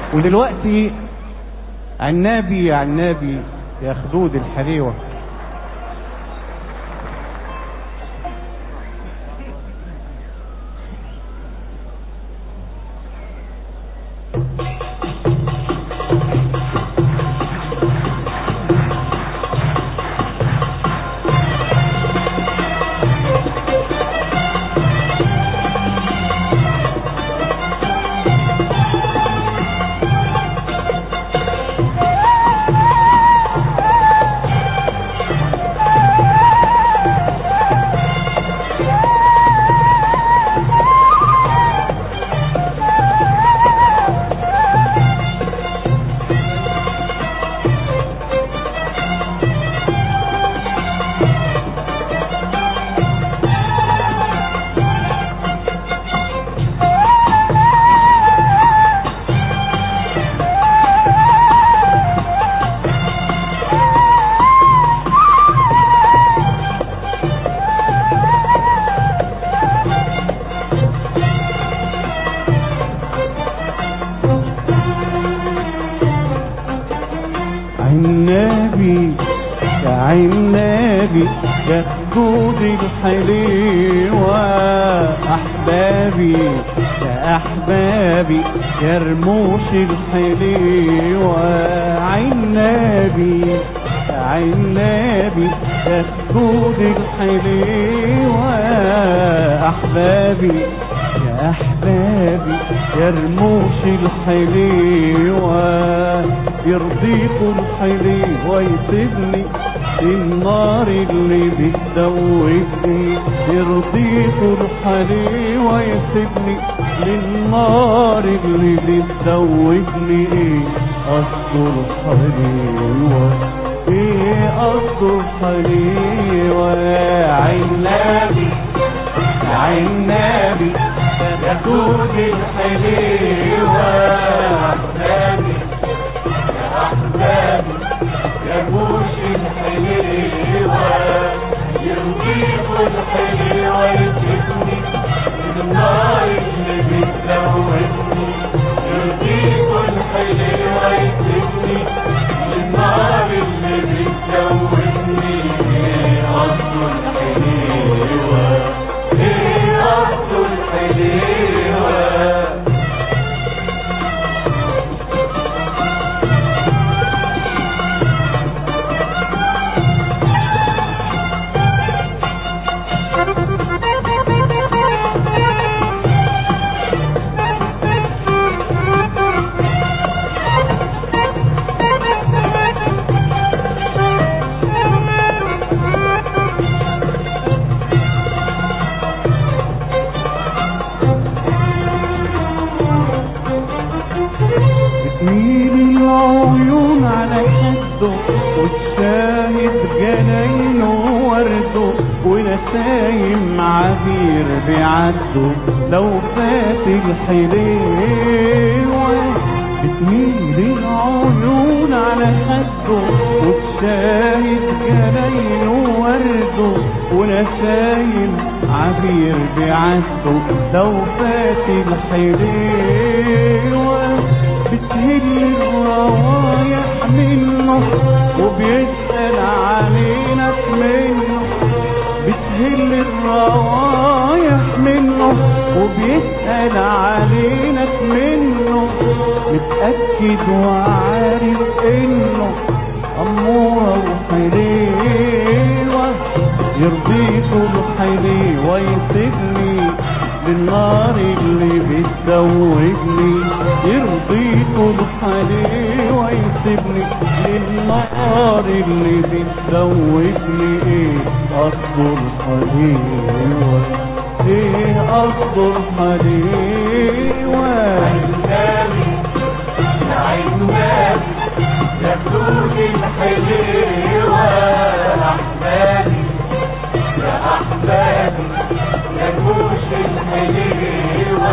ودلوقتي عنابي يا عنابي يا خدود الحليوة، عنابي يا عنابي يا خدود الحليوة، أحبابي يا أحبابي يا رموش الحليوة، عنابي يا عنابي يا خدود الحليوة، أحبابي يا أحبابي يا رموش الحليوة، يرضيكوا الحليوة يسيبني النار اللي بتدوبني، يرضيكوا الحليوة يسيبني للنار اللي بتدوبني، ايه قصد الحليوة ايه قصد الحليوة، عنابي يا عنابي يا خدود الحليوة، أحبابي يا أحبابي يا رموش الحليوة، يرضيكوا الحليوة يسيبني النار اللي بتدوبني، يرضيكوا الحليوة يسيبني النار اللي بتدوبني، ايه قصد الحليوة ايه قصد الحليوة. بتميل العيون على خده والشاهد جناينه ورده، ونسايم عبير بيعدوا لو فات الحليوة، بتميل العيون على خده والشاهد جناينه ورده، ونسايم عبير بيعدوا لو فات الحليوة، بتهل الروايح منه وبيسأل علينا منه، بتهل الروايح منه وبيسأل علينا منه، متأكد وعارف انه أمورة وحليوة، يرضيكوا الحليوة يسيبني للنار اللي بتدوبني، يرضيكوا الحليوة يسيبني للنار اللي بتدوبني، ايه قصد الحليوة ايه قصد الحليوة. عنابي يا عنابي يا خدود الحليوة، أحبابي يا أحبابي يا رموش الحليوة،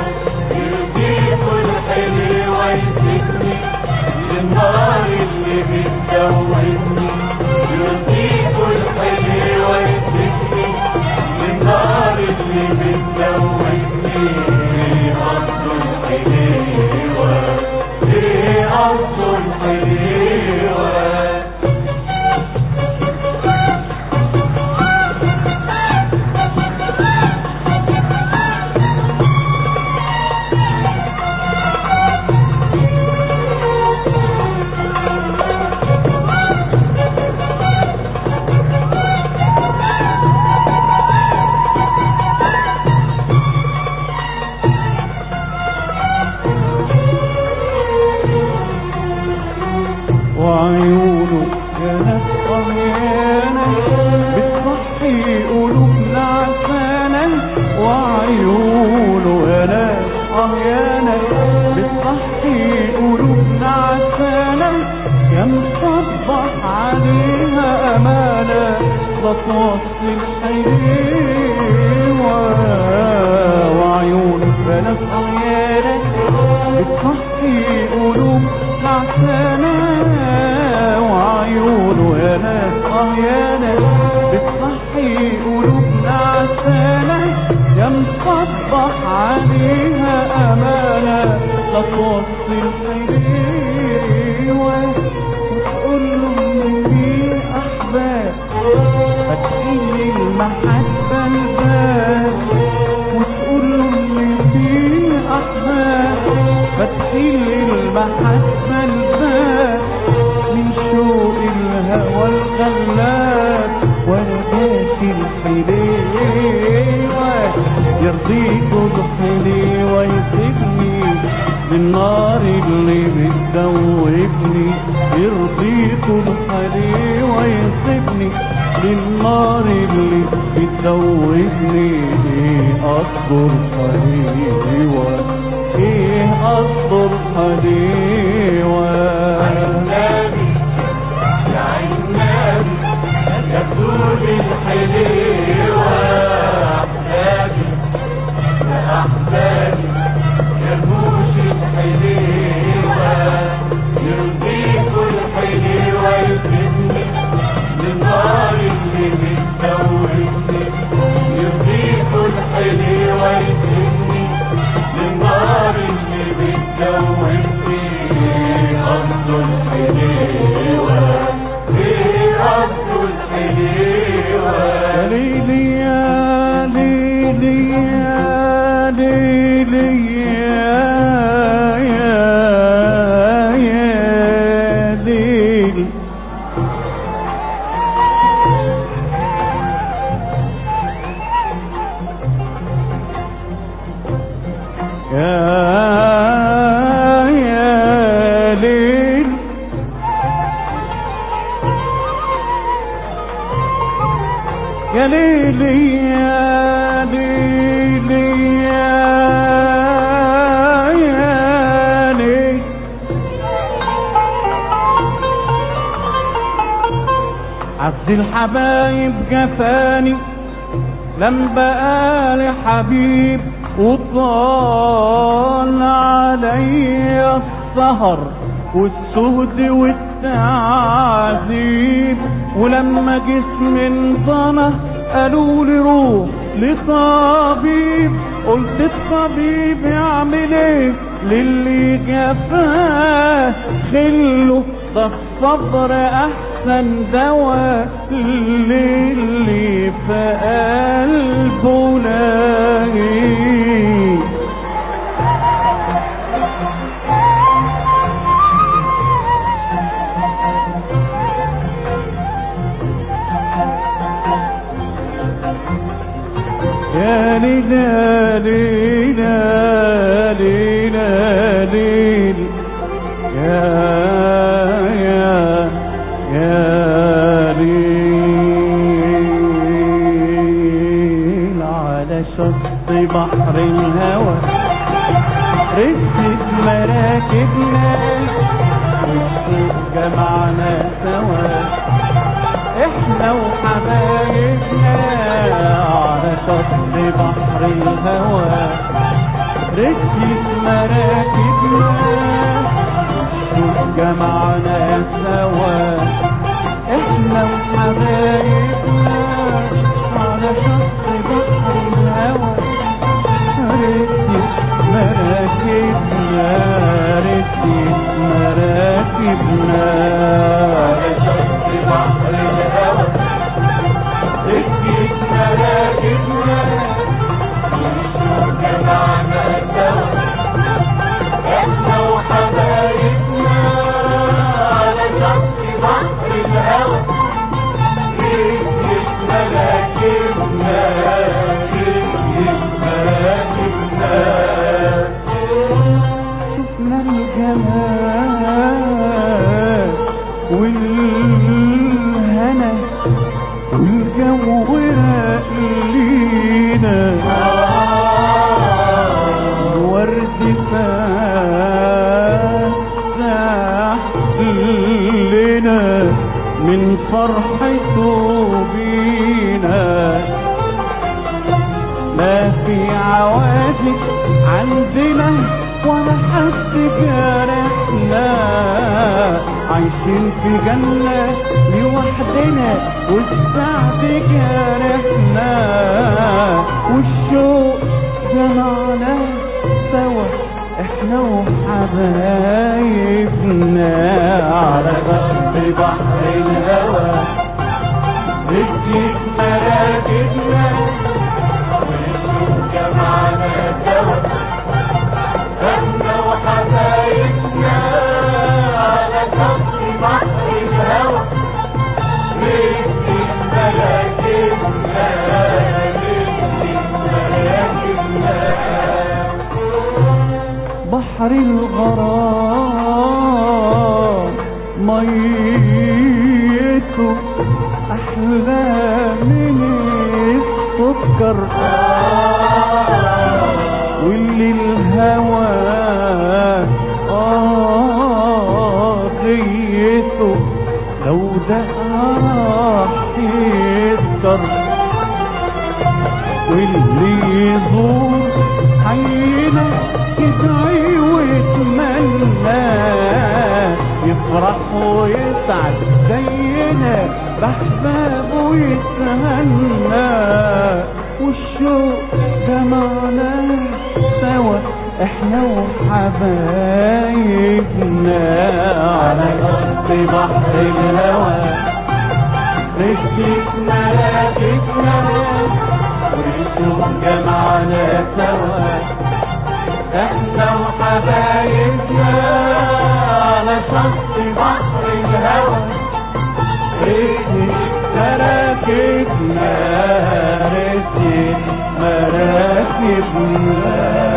يرضيكوا الحليوة يسيبني للنار اللي بتدوبني، يرضيكوا الحليوة يسيبني للنار اللي بتدوبني، قصد الحليوة توصي الحليوة وتقول له ان في احباب فاتحين المحبة الباب وتقول له ان في احباب فاتحين المحبة الباب من شوق الهوى الغلاب وانا ماشي الحليوة يرضيك الحليوة يسيبني للنار اللي بتدوبني يرضيك الحليوة يسيبني للنار اللي بتدوبني ايه اصبر حليوة ايه اصبر حليوة يا عنابي يا طول الحليوة أحبابي يا أحبابي يا رموش الحليوة يرضيكوا الحليوة يسيبني للنار اللي بتدوبني يرضيكوا الحليوة يسيبني للنار اللي بتدوبني قصد الحليوة قصد الحليوة يا ليلي يا ليلي يا ليلي يا ليلي يا ليل يا ليلي يا ليلي يا ليل عز الحبايب جفاني لم بقالي حبيب وطال علي السهر والسهد والتعذيب ولما جسمي انضنى قالوا لي روح لطبيب قلت الطبيب يعمل ايه للي جفاه خله ده الصبر احسن دواء للي في قلبه لاقي يا ليل يا ليل يا ليل يا ليل يا ليل على شط بحر الهوى رست مراكبنا والسوق جمعنا سوا احنا وحبايبنا على شط بحر الهوى رست مراكبنا والسوق جمعنا سوا احنا وحبايبنا على شط بحر الهوى رست مراكبنا رست مراكبنا على شط بحر الهوى ركبت مراكبنا والشوق جمعنا سوا احنا وحبايبنا على شط بحر الهوى ركبت مراكبنا ركبت مراكبنا شفنا الجمال والهنا والجو راق لينا ورد فاتح لنا من فرحته بينا ما في عواتق عندنا ولا حد جارحنا عايشين في جنة لوحدنا والسعد جارحنا والشوق جمعنا سوا احنا وحبايبنا على شط بحر الهوى ركبت مراكبنا والشوق جمعنا سوا احنا وحبايبنا على شط بحر الهوى ركبت مراكبنا بحر الغرام ميته احلى من السكر واللي الهوى غيته لو ده راح يسكر واللي يزور حينا يدعي ويتمنى يفرح ويسعد زينا بأحبابه يتهنى والشوق جمعنا سوا احنا وحبايبنا على شط بحر الهوى ركبت مراكبنا والشوق جمعنا سوا احنا وحبايبنا على شط بحر الهوى ركبت مراكبنا ركبت مراكبنا